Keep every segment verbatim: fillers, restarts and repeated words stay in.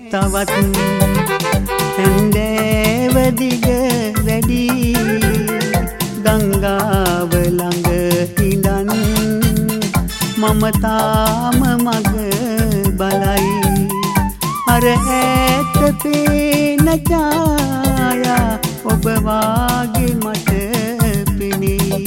තවත් හැන්දෑව දිග වැඩි ගංගාව ළඟ ඉඳන් මම තාම මග බලයි අර ඈත පේන ඡායා ඔබ වාගේ මට පෙනේ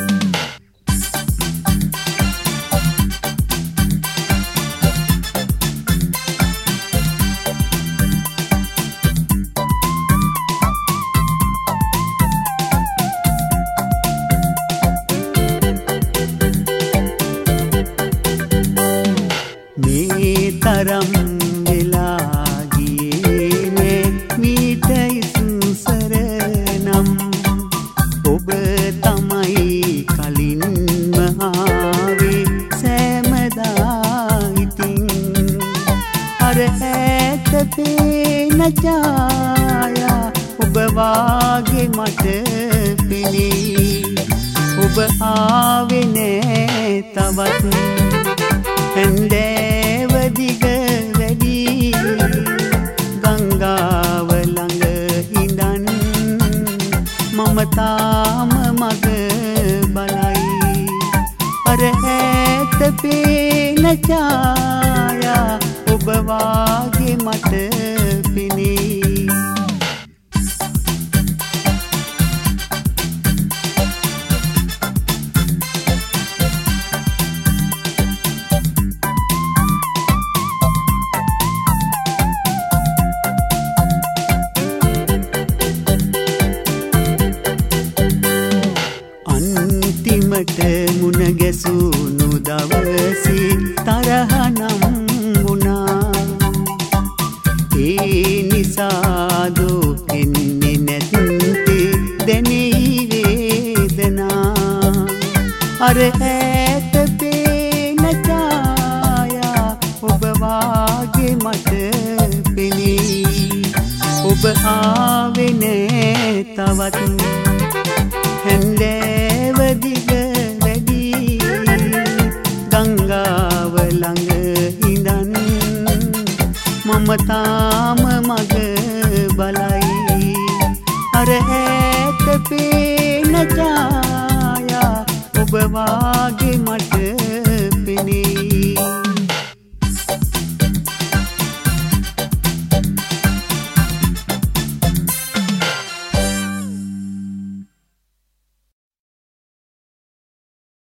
තරම් වෙලා ගියේ නේ මීට ඉස්සර නම් ඔබ තමයි කලින්ම ආවේ සෑමදා ඉතින් අර ඈත පේන ඡායා ඔබ වාගේ මට පෙනේ ඔබ ආවේ නෑ තවත් හැන්දෑව දිග වැඩි ගංගාව ළඟ ඉඳන් මම තාම මග බලයි අර ඈත පේන ඡායා ඔබ වාගේ මට පෙනේ අන්තිමට මුණ ගැසුණු දවසේ තරහ නම් වුණා ඒ නිසාදෝ එන්නේ නැත්තේ දැනෙයි වේදනා අර ඈත පේන ඡායා ඔබ වාගේ මට පෙනේ ඔබ ආවේ නෑ තවත් හැන්දෑව දිග වැඩි ගංගාව ළඟ ඉඳන් මම තා